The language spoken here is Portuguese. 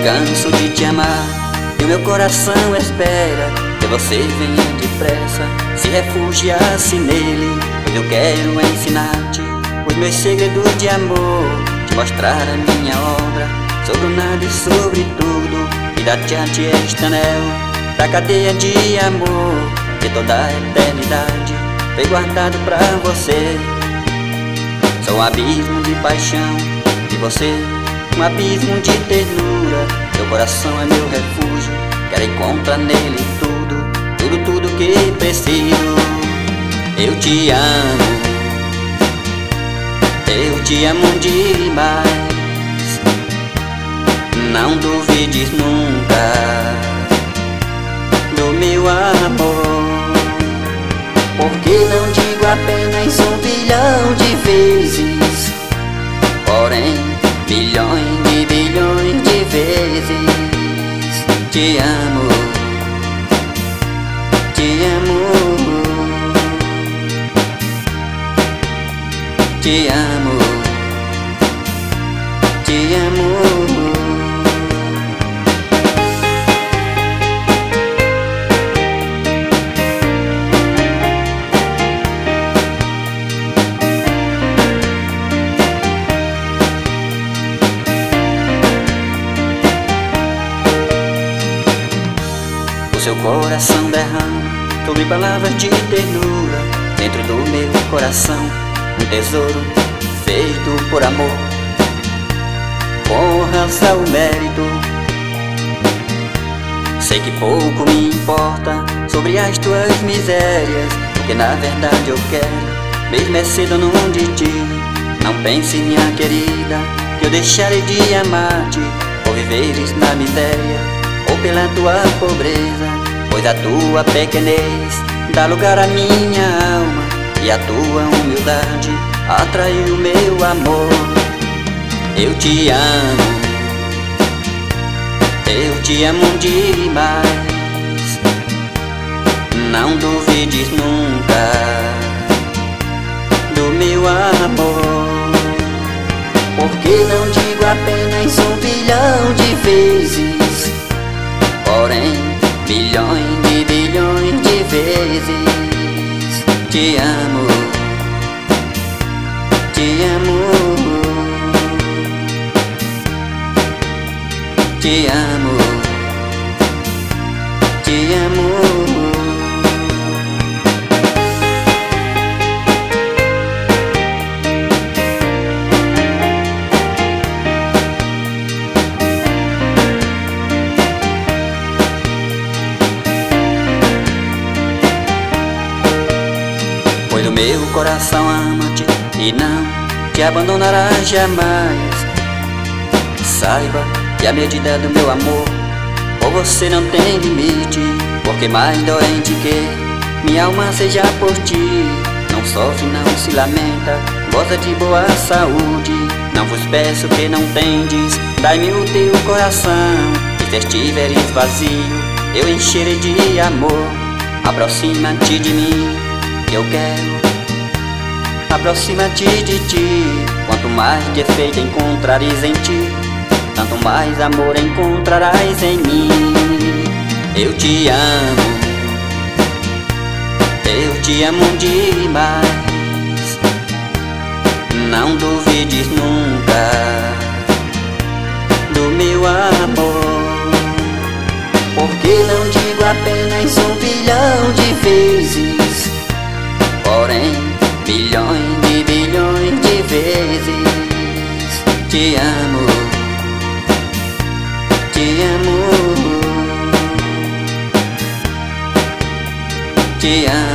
canso de te amar e o meu coração espera que você venha depressa, se refugiasse nele, pois eu quero ensinar-te os meus segredos de amor, te mostrar a minha obra, sobre o nada e sobre tudo, e dar-te a ti este anel, da cadeia de amor, que toda a eternidade foi guardado pra você. Sou um abismo de paixão, e você um abismo de ternura, teu coração é meu refúgio, quero encontrar nele tudo que preciso. Eu te amo demais, não duvides nunca do meu amor, porque não digo apenas 1 bilhão de vezes, porém milhões de bilhões de vezes. Te amo, te amo, te amo, te amo. O seu coração derrama sobre palavras de ternura, dentro do meu coração um tesouro feito por amor, com honras ao mérito. Sei que pouco me importa sobre as tuas misérias, porque na verdade eu quero, mesmo é cedo num de ti. Não pense, minha querida, que eu deixarei de amar-te por viveres na miséria ou pela tua pobreza, pois a tua pequenez dá lugar à minha alma, e a tua humildade atraiu meu amor. Eu te amo demais, não duvides nunca do meu amor, porque não digo apenas 1 bilhão de vezes, porém milhões de bilhões de vezes. Te amo, te amo, te amo, te amo. Pois o meu coração ama-te e não te abandonará jamais. Saiba que a medida do meu amor por você não tem limite, porque mais doente que minha alma seja por ti, não sofre, não se lamenta, goza de boa saúde. Não vos peço que não tendes, dai-me o teu coração, e se estiveres vazio, eu encherei de amor. Aproxima-te de mim, que eu quero, aproxima-te de ti. Quanto mais defeito encontrares em ti, tanto mais amor encontrarás em mim. Eu te amo demais, não duvides nunca do meu amor, porque não digo apenas 1 bilhão de vezes, porém milhões de bilhões de vezes. Te amo, te amo, te amo.